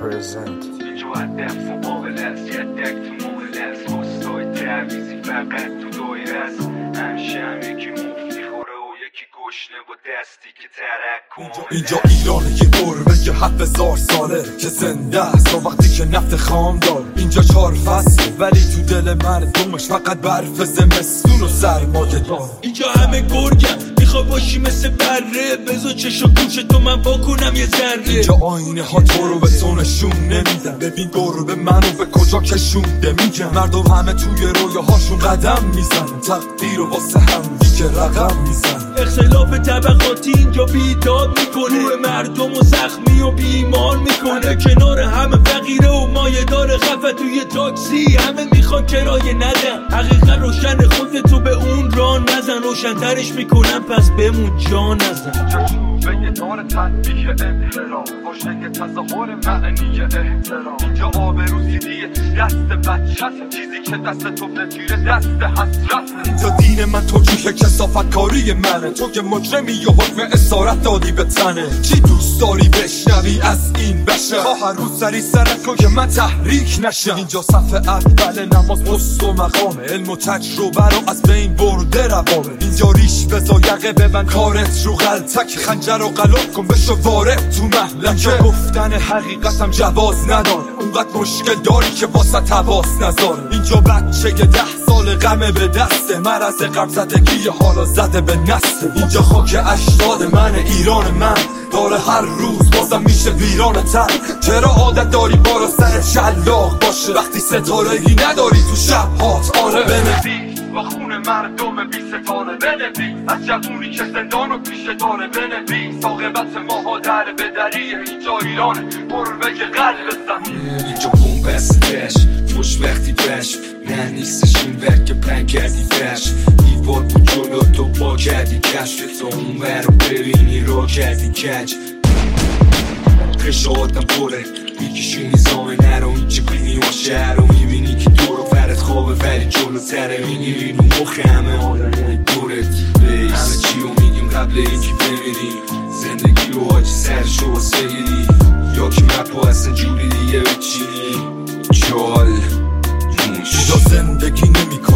present. اینجا هدف مقابل است، یدک تو مقابل است، خواستای تعویزی فقط تو دایر است. همیشه هم یکی مفت میخوره و یکی گشنه با دستی که ترک کن. اینجا ایرانه یه قربه یه 7000 ساله که زنده است تا وقتی که نفت خام داره. اینجا 4 فصل ولی تو دل مردمش فقط برف زمستون و سرمایه داره. اینجا همه گرگم میخوای باشی مثل بره، بذار چشم و گوش تو من واکنم یه ذره. اینجا آینه ها تو رو به تو نشون نمیدن، ببین گربه منو به کجا کشونده میگن. مردم همه توی رویاهاشون قدم میزنن، تقدیر رو واسه هم دیگه رقم میزنن. اختلاف طبقاتی اینجا بیداد میکنه، روح مردم و زخمی و بیمار میکنه. کنار همه فقیره و مایه داره خفه توی تاکسی، همه میخوان کرایه ندن. حقیقت روشن، خودتو به اون راه نزن، روشن‌ترش میکنن پس بمون جا نزن. به یه دار تطبیق انحراف باشه یه تظاهر معنی احترام. اینجا آبرو سیدیه دست بچه هست، چیزی که دست تو بگیره دست حسرت. اینجا دین من توجیه کثافت کاری منه، تو که مجرمی یا حکم اسارت دادی به تنه. چی دوست داری بشنوی از این بشه؟ هر روز سری سرت کن که من تحریک نشم. اینجا صف اول نماز پست و مقامه، علم و تجربه رو از بین برده روامه. اینجا ریش بزا یقه ببن کارت رو غلطک، خنجر رو قلب کن بشو وارد تو محلکه. گفتن حقیقتم جواز نداره، اونقدر مشکل داری که واسه تواس نذاره. اینجا بچه 10 سال غمه به دسته، مرض غم زدگی حالا زده به نسته. اینجا خاک اجداد من، ایران من داره هر روز بازم میشه ویران تر. چرا عادت داری بارا سر شلاق باشه وقتی ستارگی نداری تو شبهات؟ آره بنویس با خون مردم بی ستاره، بنویس از جوونی که زندان و پیشه داره، بنویس عاقبت ماها در به دریه. اینجا ایرانه قربه قلب زمین. اینجا بومبستش خوش وقتی بش نه نیستش این ور که پلن کردی بش. دیوار بود جلو تو با کردی کشف تو اون ور رو ببینی رو کردی کج. قشاتم پره میکشی نظام نرو، اینجا بینی و شهر رو میبینی که دور و فرد خوابه ولی جلو تره. میگیری رو مخ همه آدم دورت همه چی رو میگیم قبل اینکه بمیری. زندگی رو حاجی سرش رو واسه گیری، یا که مپا اصلا جوری دیگه بچینی چال. اینجا زندگی نمی